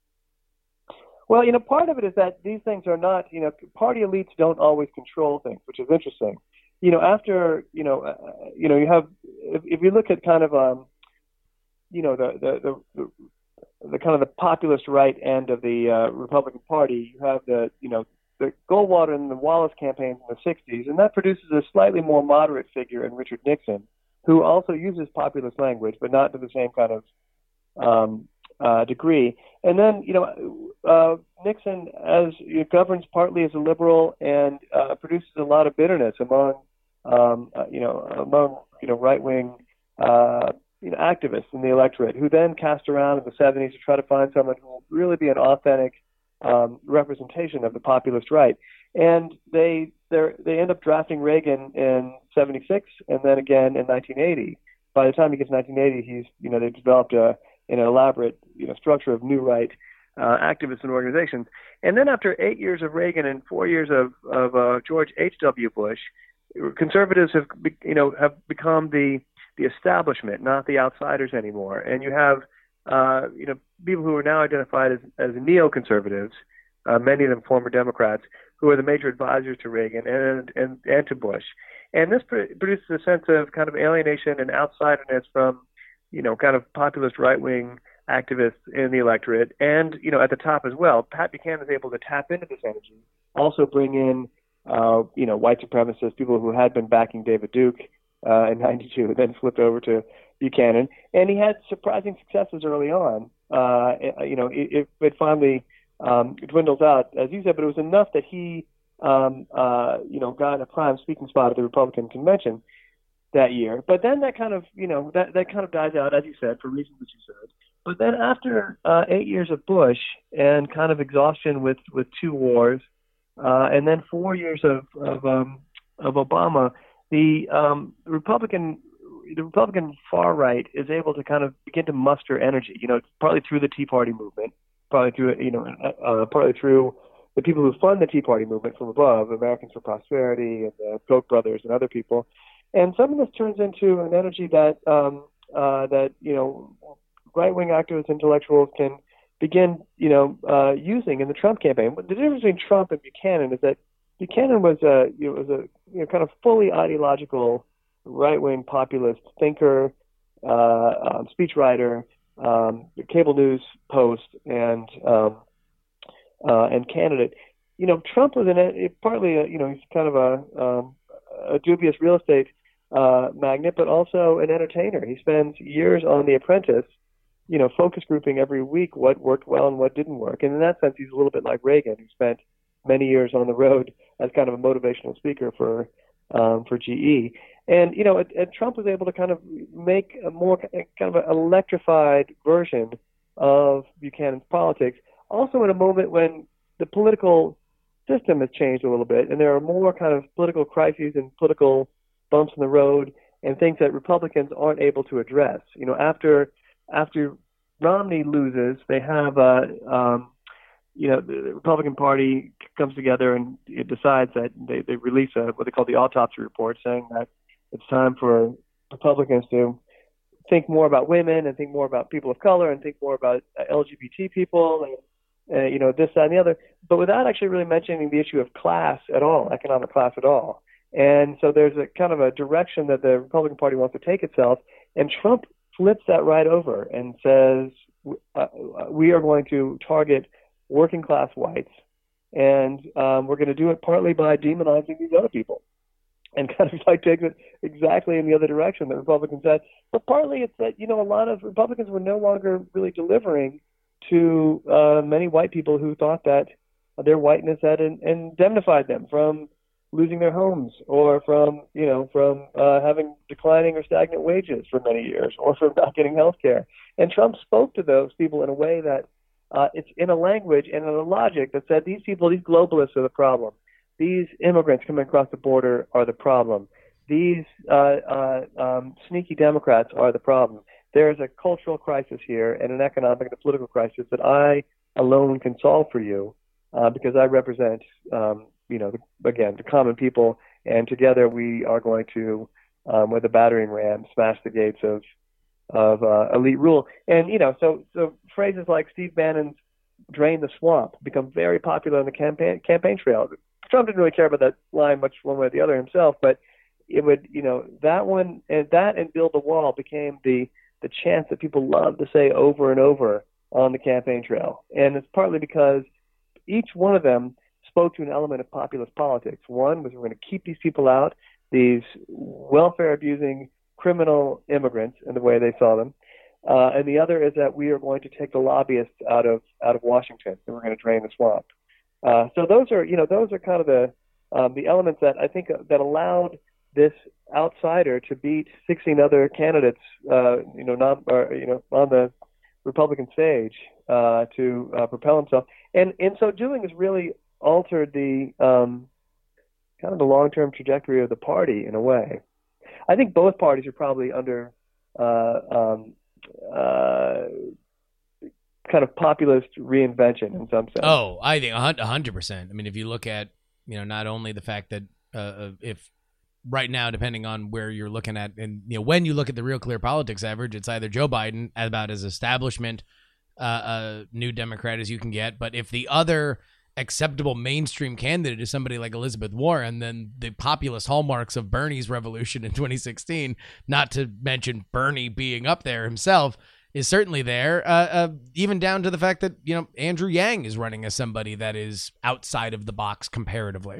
Well, you know, part of it is that these things are not, you know, party elites don't always control things, which is interesting. You know, after, you know, uh, you know, you have, if, if you look at kind of, um, you know, the, the, the, the the kind of the populist right end of the uh, Republican Party, you have the, you know, the Goldwater and the Wallace campaigns in the sixties, and that produces a slightly more moderate figure in Richard Nixon, who also uses populist language, but not to the same kind of um, uh, degree. And then, you know, uh, Nixon as you know, governs partly as a liberal and uh, produces a lot of bitterness among, um, uh, you know, among you know right-wing uh, you know, activists in the electorate, who then cast around in the seventies to try to find someone who will really be an authentic um, representation of the populist right. And they they end up drafting Reagan in seventy-six and then again in nineteen eighty. By the time he gets to nineteen eighty, he's, you know, they've developed a, an elaborate, you know, structure of new right uh, activists and organizations. And then after eight years of Reagan and four years of, of uh, George H W. Bush, conservatives have, you know, have become the the establishment, not the outsiders anymore. And you have, uh, you know, people who are now identified as, as neoconservatives, uh, many of them former Democrats, who are the major advisors to Reagan and and, and to Bush. And this pr- produces a sense of kind of alienation and outsiderness from, you know, kind of populist right-wing activists in the electorate. And, you know, at the top as well, Pat Buchanan is able to tap into this energy, also bring in, uh, you know, white supremacists, people who had been backing David Duke, Uh, in ninety-two, then flipped over to Buchanan, and he had surprising successes early on. Uh, you know, it, it finally um, dwindles out, as you said, but it was enough that he, um, uh, you know, got a prime speaking spot at the Republican convention. that year. But then that kind of, you know, that, that kind of dies out, as you said, for reasons that you said. But then after uh, eight years of Bush and kind of exhaustion with, with two wars, uh, and then four years of of, um, of Obama, the um, Republican the Republican far right is able to kind of begin to muster energy. You know, partly through the Tea Party movement, partly through you know, uh, partly through the people who fund the Tea Party movement from above, Americans for Prosperity and the Koch brothers and other people. And some of this turns into an energy that um, uh, that you know right-wing activists, intellectuals can begin you know uh, using in the Trump campaign. But the difference between Trump and Buchanan is that Buchanan was a you know, was a you know, kind of fully ideological right-wing populist thinker, uh, um, speechwriter, um, cable news host, and um, uh, and candidate. You know, Trump was an partly a, you know he's kind of a um, a dubious real estate uh, magnate, but also an entertainer. He spends years on The Apprentice, you know, focus grouping every week what worked well and what didn't work. And in that sense, he's a little bit like Reagan, who spent many years on the road as kind of a motivational speaker for um, for G E. And, you know, and, and Trump was able to kind of make a more kind of an electrified version of Buchanan's politics, also in a moment when the political system has changed a little bit, and there are more kind of political crises and political bumps in the road and things that Republicans aren't able to address. You know, after after Romney loses, they have uh, um, you know, the Republican Party comes together and it decides that they, they release a, what they call the autopsy report, saying that it's time for Republicans to think more about women and think more about people of color and think more about L G B T people and uh, you know, this, that, and the other, but without actually really mentioning the issue of class at all, economic class at all. And so there's a kind of a direction that the Republican Party wants to take itself, and Trump flips that right over and says, uh, we are going to target working class whites, and um, we're going to do it partly by demonizing these other people, and kind of like takes it exactly in the other direction that Republicans said. But partly it's that, you know, a lot of Republicans were no longer really delivering to uh, many white people who thought that their whiteness had in, indemnified them from losing their homes, or from, you know, from uh, having declining or stagnant wages for many years, or from not getting health care. And Trump spoke to those people in a way that uh, it's in a language and in a logic that said these people, these globalists are the problem. These immigrants coming across the border are the problem. These uh, uh, um, sneaky Democrats are the problem. There is a cultural crisis here and an economic and a political crisis that I alone can solve for you uh, because I represent, um, you know, the, again, the common people, and together we are going to, um, with a battering ram, smash the gates of of uh, elite rule. And, you know, so so phrases like Steve Bannon's "drain the swamp" become very popular on the campaign campaign trail. Trump didn't really care about that line much one way or the other himself, but it would, you know, that one and that and "build the wall" became the the chants that people love to say over and over on the campaign trail. And it's partly because each one of them spoke to an element of populist politics. One was, we're going to keep these people out, these welfare abusing criminal immigrants in the way they saw them. Uh, and the other is that we are going to take the lobbyists out of out of Washington, and we're going to drain the swamp. Uh, so those are, you know, those are kind of the um, the elements that I think uh, that allowed this outsider to beat sixteen other candidates, uh, you know, not, or, you know, on the Republican stage uh, to uh, propel himself, and in so doing has really altered the um, kind of the long-term trajectory of the party in a way. I think both parties are probably under uh, um, uh, kind of populist reinvention in some sense. Oh, I think a hundred percent. I mean, if you look at, you know, not only the fact that uh, if right now, depending on where you're looking at, and you know, when you look at the Real Clear Politics average, it's either Joe Biden, about as establishment uh, a new Democrat as you can get, but if the other acceptable mainstream candidate is somebody like Elizabeth Warren, then the populist hallmarks of Bernie's revolution in twenty sixteen, not to mention Bernie being up there himself, is certainly there, uh, uh, even down to the fact that, you know, Andrew Yang is running as somebody that is outside of the box comparatively.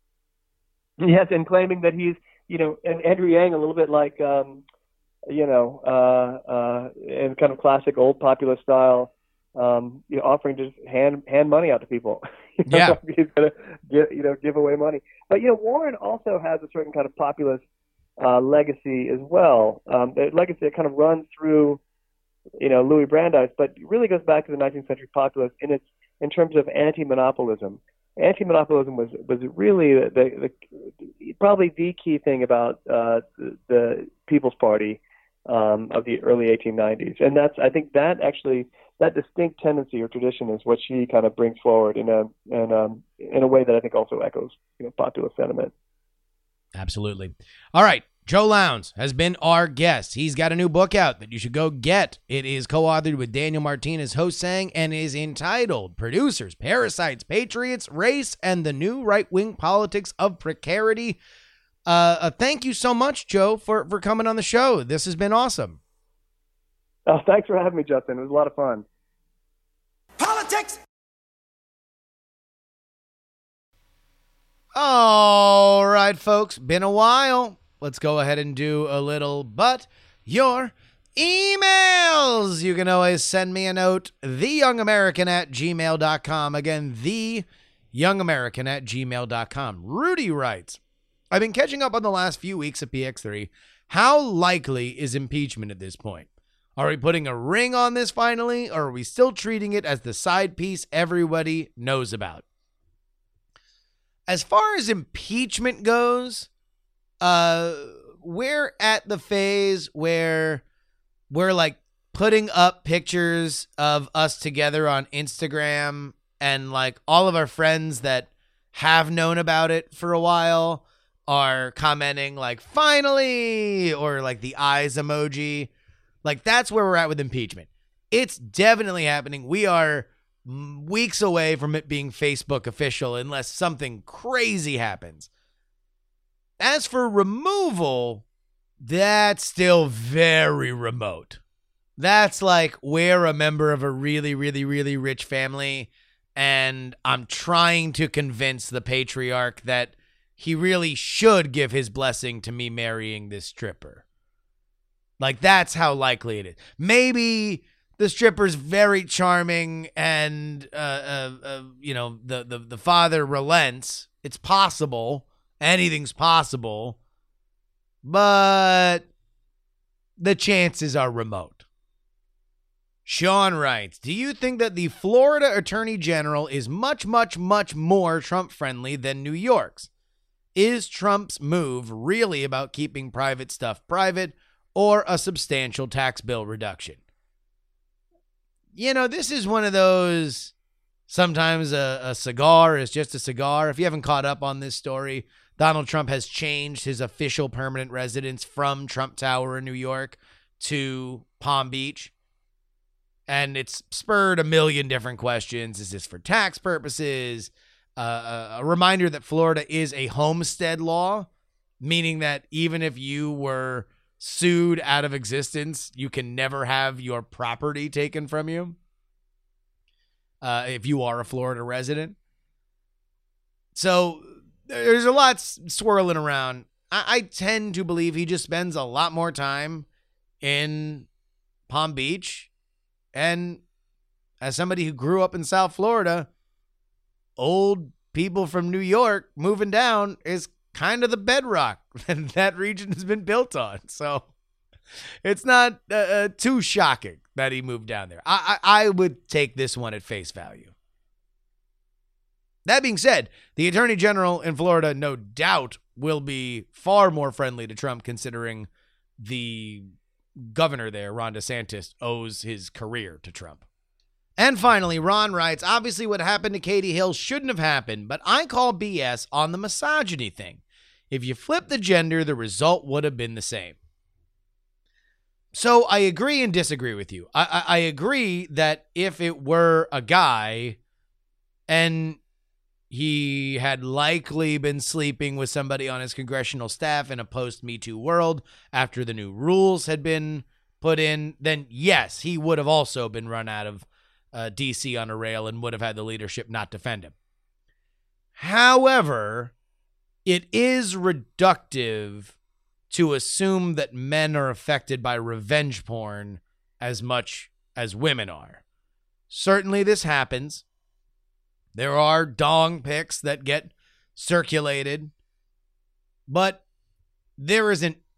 Yes, and claiming that he's, you know, and Andrew Yang a little bit like, um, you know, uh, uh, in kind of classic old populist style, um, you know, offering to just hand hand money out to people. You know, yeah, he's gonna give, you know, give away money. But you know, Warren also has a certain kind of populist uh, legacy as well. Um, the legacy that kind of runs through, you know, Louis Brandeis, but really goes back to the nineteenth century populists in its in terms of anti-monopolism. Anti-monopolism was was really the, the, the probably the key thing about uh, the, the People's Party um, of the early eighteen nineties, and that's I think that actually that distinct tendency or tradition is what she kind of brings forward in a in um in a way that I think also echoes, you know, populist sentiment. Absolutely. All right. Joe Lowndes has been our guest. He's got a new book out that you should go get. It is co-authored with Daniel Martinez Hosang and is entitled Producers, Parasites, Patriots, Race, and the New Right-Wing Politics of Precarity. Uh, uh, thank you so much, Joe, for, for coming on the show. This has been awesome. Oh, thanks for having me, Justin. It was a lot of fun. Politics. All right, folks. Been a while. Let's go ahead and do a little but your emails. You can always send me a note, theyoungamerican at gmail dot com. Again, theyoungamerican at gmail dot com. Rudy writes, I've been catching up on the last few weeks of P X three. How likely is impeachment at this point? Are we putting a ring on this finally, or are we still treating it as the side piece everybody knows about? As far as impeachment goes, uh, we're at the phase where we're like putting up pictures of us together on Instagram, and like all of our friends that have known about it for a while are commenting like, finally, or like the eyes emoji. Like, that's where we're at with impeachment. It's definitely happening. We are weeks away from it being Facebook official unless something crazy happens. As for removal, that's still very remote. That's like we're a member of a really, really, really rich family, and I'm trying to convince the patriarch that he really should give his blessing to me marrying this stripper. Like, that's how likely it is. Maybe the stripper's very charming and, uh, uh, uh, you know, the, the, the father relents. It's possible. Anything's possible. But the chances are remote. Sean writes, do you think that the Florida Attorney General is much, much, much more Trump-friendly than New York's? Is Trump's move really about keeping private stuff private, or a substantial tax bill reduction? You know, this is one of those, sometimes a, a cigar is just a cigar. If you haven't caught up on this story, Donald Trump has changed his official permanent residence from Trump Tower in New York to Palm Beach. And it's spurred a million different questions. Is this for tax purposes? Uh, a reminder that Florida is a homestead law, meaning that even if you were sued out of existence, you can never have your property taken from you uh, if you are a Florida resident. So there's a lot swirling around. I, I tend to believe he just spends a lot more time in Palm Beach. And as somebody who grew up in South Florida, old people from New York moving down is kind of the bedrock that that region has been built on. So it's not uh, uh, too shocking that he moved down there. I, I I would take this one at face value. That being said, the Attorney General in Florida no doubt will be far more friendly to Trump, considering the governor there, Ron DeSantis, owes his career to Trump. And finally, Ron writes, obviously what happened to Katie Hill shouldn't have happened, but I call B S on the misogyny thing. If you flip the gender, the result would have been the same. So I agree and disagree with you. I, I, I agree that if it were a guy and he had likely been sleeping with somebody on his congressional staff in a post-Me Too world after the new rules had been put in, then yes, he would have also been run out of Uh, D C on a rail and would have had the leadership not defend him. However, it is reductive to assume that men are affected by revenge porn as much as women are. Certainly this happens. There are dong pics that get circulated, but there isn't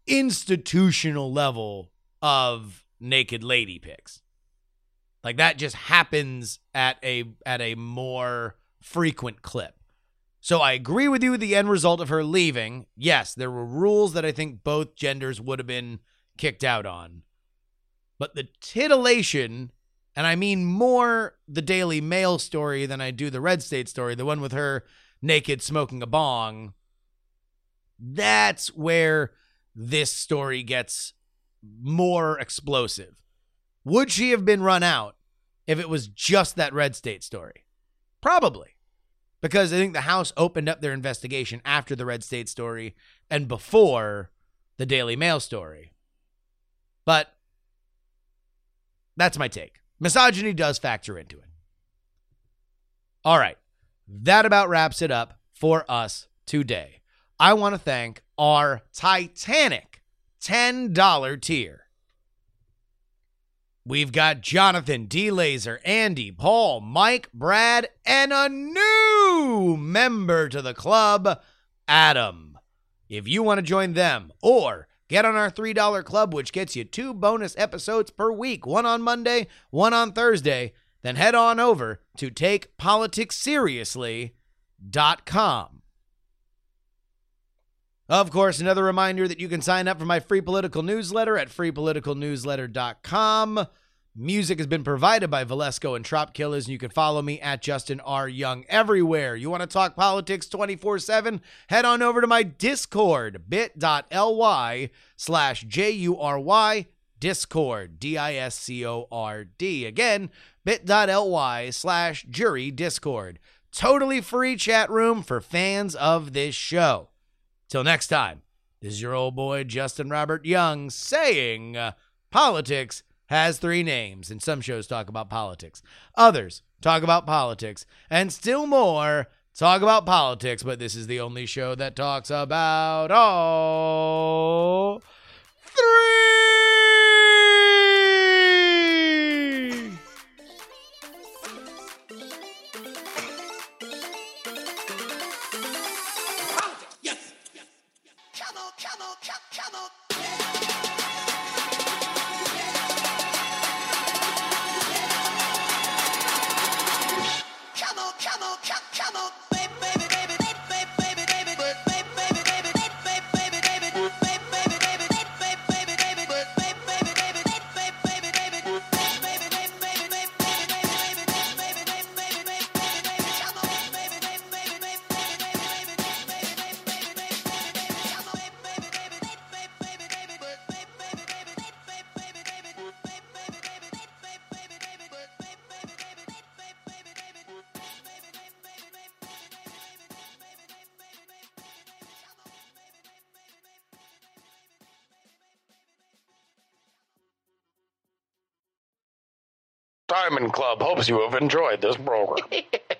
institutional level of naked lady pics. Like that just happens at a at a more frequent clip. So I agree with you with the end result of her leaving. Yes, there were rules that I think both genders would have been kicked out on. But the titillation, and I mean more the Daily Mail story than I do the Red State story, the one with her naked smoking a bong, that's where this story gets more explosive. Would she have been run out if it was just that Red State story? Probably. Because I think the House opened up their investigation after the Red State story and before the Daily Mail story. But that's my take. Misogyny does factor into it. All right. That about wraps it up for us today. I want to thank our Titanic ten dollars tier. We've got Jonathan, D. Laser, Andy, Paul, Mike, Brad, and a new member to the club, Adam. If you want to join them or get on our three dollars club, which gets you two bonus episodes per week, one on Monday, one on Thursday, then head on over to take politics seriously dot com. Of course, another reminder that you can sign up for my free political newsletter at free political newsletter dot com. Music has been provided by Valesco and Trop Killers, and you can follow me at Justin R. Young everywhere. You want to talk politics twenty-four seven? Head on over to my Discord, bit.ly slash J-U-R-Y Discord, D I S C O R D. Again, bit.ly slash jury Discord. Totally free chat room for fans of this show. Till next time, this is your old boy Justin Robert Young saying uh, politics has three names, and some shows talk about politics. Others talk about politics, and still more talk about politics, but this is the only show that talks about all three. Come on, come on, come, come on. Come on, come on, come, come on. Baby, baby, baby, baby, baby, baby, baby, baby, baby, baby, baby, baby, baby, baby, baby, baby, baby, baby, Diamond Club hopes you have enjoyed this program.